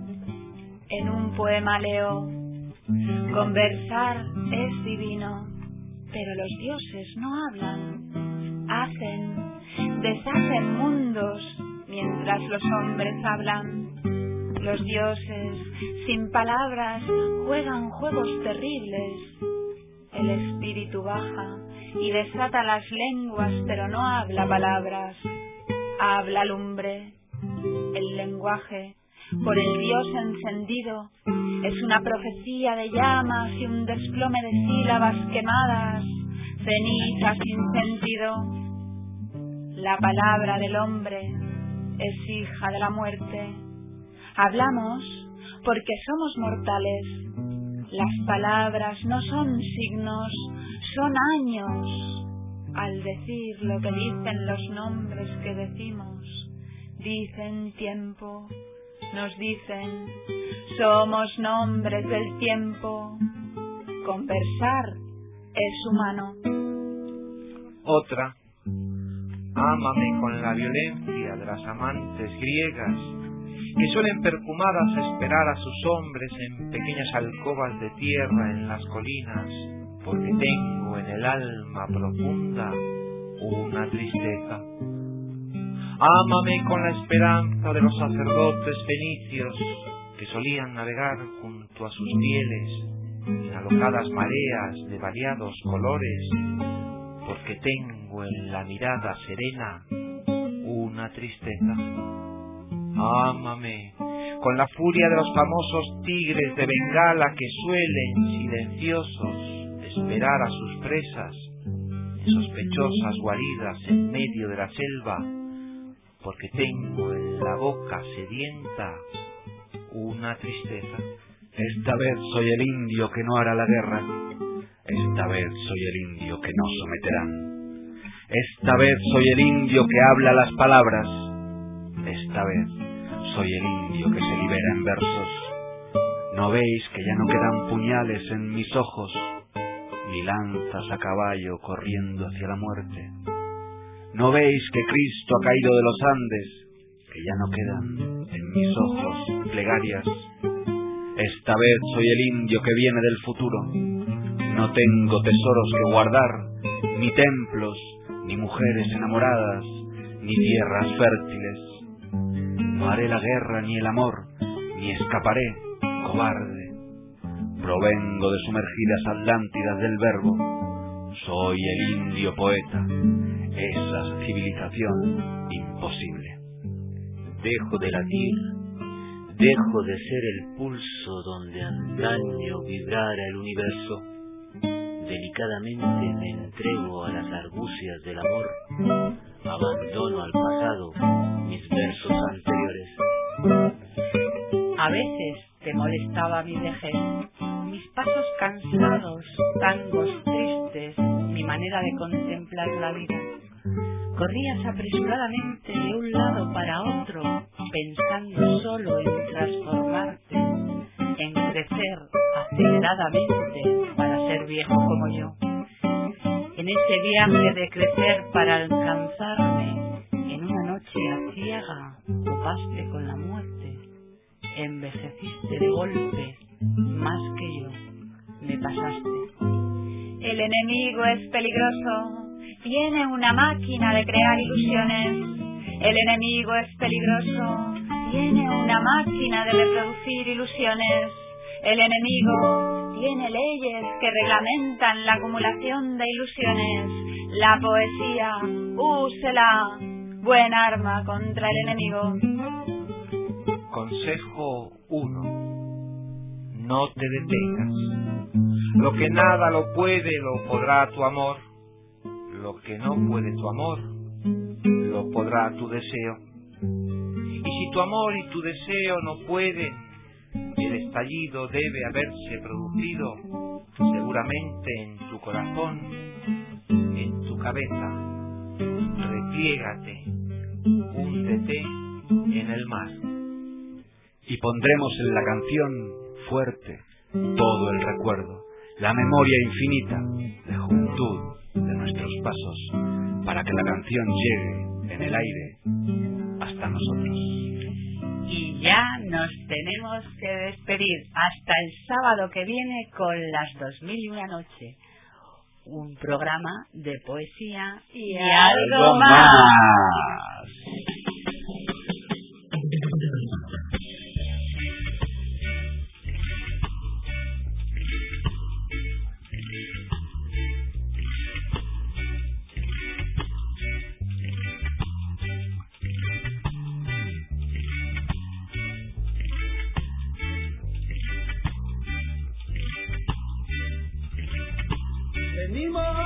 En un poema leo: conversar es divino, pero los dioses no hablan, hacen, deshacen mundos mientras los hombres hablan. Los dioses, sin palabras, juegan juegos terribles. El espíritu baja y desata las lenguas, pero no habla palabras. Habla lumbre. El lenguaje, por el dios encendido, es una profecía de llamas y un desplome de sílabas quemadas, cenizas sin sentido. La palabra del hombre es hija de la muerte. Hablamos porque somos mortales. Las palabras no son signos, son años. Al decir lo que dicen los nombres que decimos, dicen tiempo, nos dicen, somos nombres del tiempo. Conversar es humano. Otra, ámame con la violencia de las amantes griegas, que suelen perfumadas esperar a sus hombres en pequeñas alcobas de tierra en las colinas, porque tengo en el alma profunda una tristeza. Ámame con la esperanza de los sacerdotes fenicios, que solían navegar junto a sus pieles en alocadas mareas de variados colores, porque tengo en la mirada serena una tristeza. Ámame con la furia de los famosos tigres de Bengala, que suelen, silenciosos, esperar a sus presas en sospechosas guaridas en medio de la selva, porque tengo en la boca sedienta una tristeza. Esta vez soy el indio que no hará la guerra. Esta vez soy el indio que no someterán. Esta vez soy el indio que habla las palabras. Esta vez soy el indio que se libera en versos. ¿No veis que ya no quedan puñales en mis ojos, ni lanzas a caballo corriendo hacia la muerte? ¿No veis que Cristo ha caído de los Andes, que ya no quedan en mis ojos plegarias? Esta vez soy el indio que viene del futuro. No tengo tesoros que guardar, ni templos, ni mujeres enamoradas, ni tierras fértiles. No haré la guerra ni el amor, ni escaparé, cobarde. Provengo de sumergidas Atlántidas del verbo. Soy el indio poeta, esa civilización imposible. Dejo de latir, dejo de ser el pulso donde antaño vibrara el universo. Delicadamente me entrego a las argucias del amor. Abandono al pasado mis versos anteriores. A veces te molestaba mi vejez, mis pasos cansados, tangos tristes, mi manera de contemplar la vida. Corrías apresuradamente de un lado para otro, pensando solo en transformarte, en crecer aceleradamente para ser viejo como yo. En ese viaje de crecer para alcanzarme, en una noche aciaga topaste con la muerte, envejeciste de golpe, más que yo, me pasaste. El enemigo es peligroso. Tiene una máquina de crear ilusiones. El enemigo es peligroso. Tiene una máquina de reproducir ilusiones. El enemigo tiene leyes que reglamentan la acumulación de ilusiones. La poesía, úsela, buen arma contra el enemigo. Consejo uno. No te detengas. Lo que nada lo puede, lo podrá tu amor. Lo que no puede tu amor, lo podrá tu deseo. Y si tu amor y tu deseo no pueden, el estallido debe haberse producido seguramente en tu corazón, en tu cabeza. Repliégate, húndete en el mar. Y pondremos en la canción fuerte todo el recuerdo, la memoria infinita de juventud de nuestros pasos, para que la canción llegue en el aire hasta nosotros. Y ya nos tenemos que despedir hasta el sábado que viene con las dos mil y una noche, un programa de poesía y, y algo, algo más. más.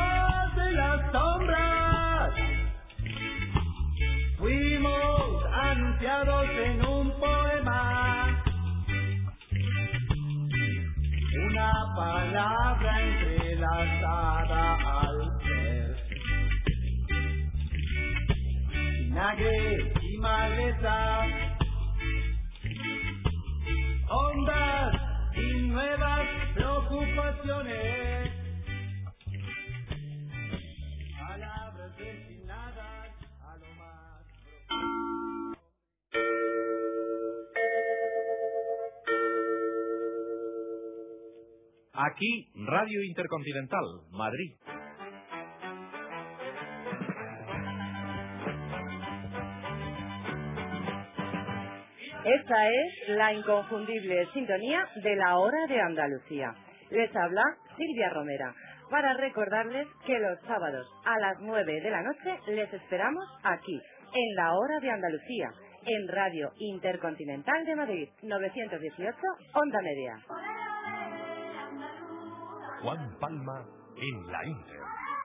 Venimos de las sombras, fuimos a anunciados en un poema. Una palabra entrelazada al ser. Vinagre y maleza, ondas y nuevas preocupaciones. Palabras destinadas a lo más profundo. Aquí, Radio Intercontinental, Madrid. Esta es la inconfundible sintonía de la Hora de Andalucía. Les habla Silvia Romera, para recordarles que los sábados a las nueve de la noche les esperamos aquí, en la Hora de Andalucía, en Radio Intercontinental de Madrid, novecientos dieciocho, Onda Media. Juan Palma en la Inter.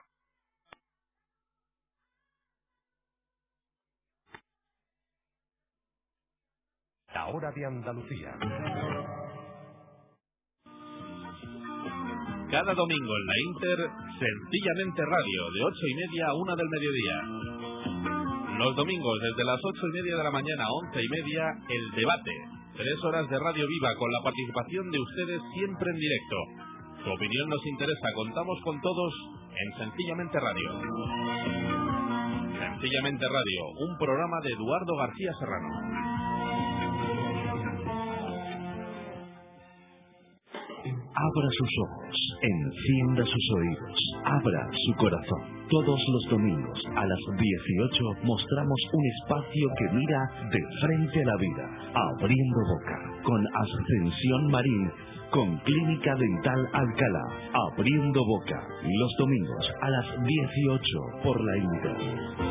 La Hora de Andalucía. Cada domingo en la Inter, Sencillamente Radio, de ocho y media a una del mediodía. Los domingos, desde las ocho y media de la mañana a once y media, El Debate. Tres horas de radio viva con la participación de ustedes siempre en directo. Su opinión nos interesa, contamos con todos en Sencillamente Radio. Sencillamente Radio, un programa de Eduardo García Serrano. Abra sus ojos, encienda sus oídos, abra su corazón. Todos los domingos a las dieciocho mostramos un espacio que mira de frente a la vida, abriendo boca, con Ascensión Marín, con Clínica Dental Alcalá, abriendo boca, los domingos a las dieciocho por la Inter.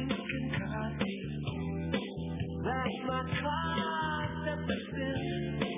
That's my concept of sin.